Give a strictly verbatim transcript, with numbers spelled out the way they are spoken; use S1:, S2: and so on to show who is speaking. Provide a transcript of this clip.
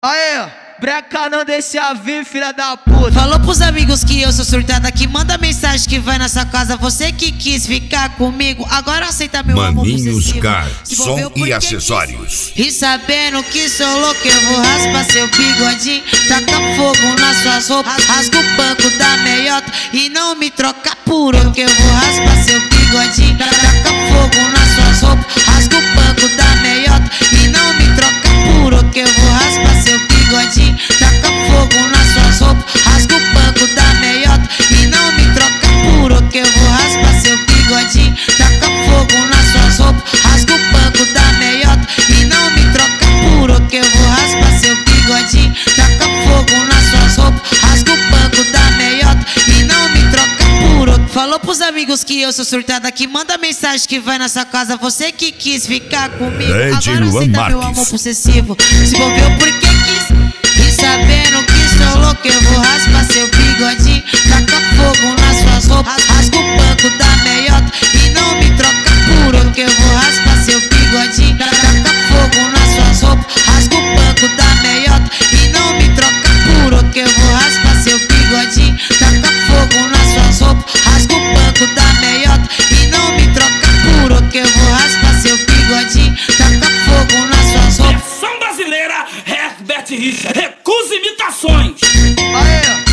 S1: Aê, breca não deixa vir, filha da puta.
S2: Falou pros amigos que eu sou surtada, que manda mensagem que vai na sua casa. Você que quis ficar comigo, agora aceita meu amor possessivo.
S3: Car, som e acessórios.
S2: Quis. E sabendo que sou louco, eu vou raspar seu bigodinho, taca fogo nas suas roupas, rasga o banco da meiota e não me troca por outro, que eu vou raspar seu bigodinho, taca fogo nas suas roupas, rasga o banco da meiota e não me troca por outro, que eu vou raspar seu bigodinho, taca fogo nas suas roupas, rasga o banco da meiota e não me troca por outro, que eu vou raspar seu bigodinho, taca fogo nas suas roupas, rasga o banco da meiota e não me troca por outro, que eu vou raspar seu bigodinho, taca fogo nas suas roupas, rasga o banco da meiota e não me troca por outro. Falou pros amigos que eu sou surtada, que manda mensagem que vai na sua casa. Você que quis ficar comigo,
S3: Lady
S2: agora
S3: Luan
S2: aceita meu
S3: Marques.
S2: amor possessivo. Se envolveu porque quis. E sabendo que sou louco, eu vou raspar seu bigodinho, taca fogo nas suas roupas, rasga o banco da meiota e não me troca por outro, que eu vou raspar seu bigodinho, taca fogo nas suas roupas, rasga o banco da meiota e não me troca por outro, que eu vou raspar seu bigodinho, taca fogo nas suas roupas, rasga o banco da meiota e não me troca por outro, que eu vou raspar seu bigodinho, taca fogo nas suas roupas.
S4: Versão brasileira, Herbert Richard, recusa imitações.
S1: Aê.